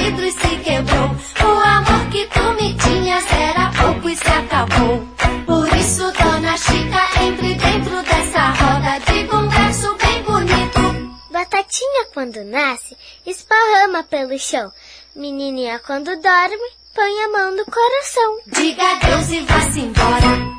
vidro e se quebrou. O amor que tu me tinhas era pouco e se acabou. Por isso, dona Chica, entre dentro dessa roda, diga um verso bem bonito. Batatinha quando nasce, esparrama pelo chão. Menininha quando dorme, põe a mão no coração. Diga adeus e vá-se embora.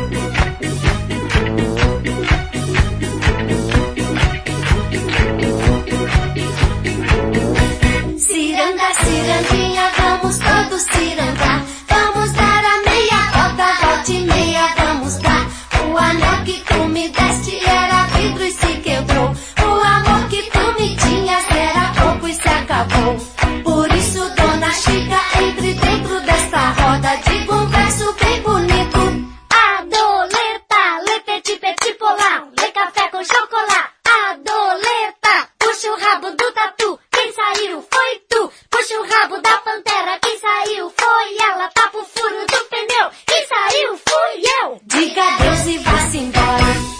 Ciranda, cirandinha, vamos todos cirandar. Vamos dar a meia volta, volta e meia vamos dar. O anel que tu me deste era vidro e se quebrou. O amor que tu me tinhas era pouco e se acabou. Por isso, dona Chica, entre dentro desta roda, diga um verso bem bonito. Adoleta, lê petit petit polar, lê café com chocolate. Adoleta, puxa o rabo do tatu, quem saiu foi tu. Puxa o rabo da pantera, quem saiu foi ela. Tapa o furo do pneu, quem saiu fui eu. Diga adeus e vá-se embora.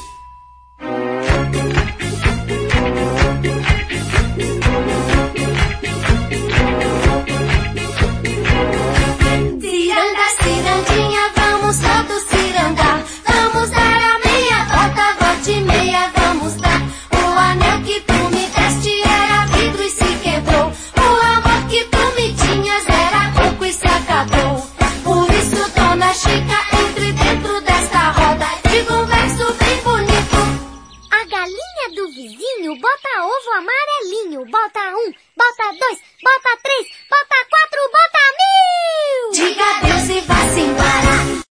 Ciranda, cirandinha, vamos todos cirandar. Vamos dar a meia volta, volta e meia vamos dar. O anel que tu me deste era vidro e se quebrou. O amor que tu me tinhas era pouco e se acabou. Por isso, dona Chica, entre dentro desta roda, diga um verso bem bonito. A galinha do vizinho bota ovo amarelinho. Bota um, bota dois, bota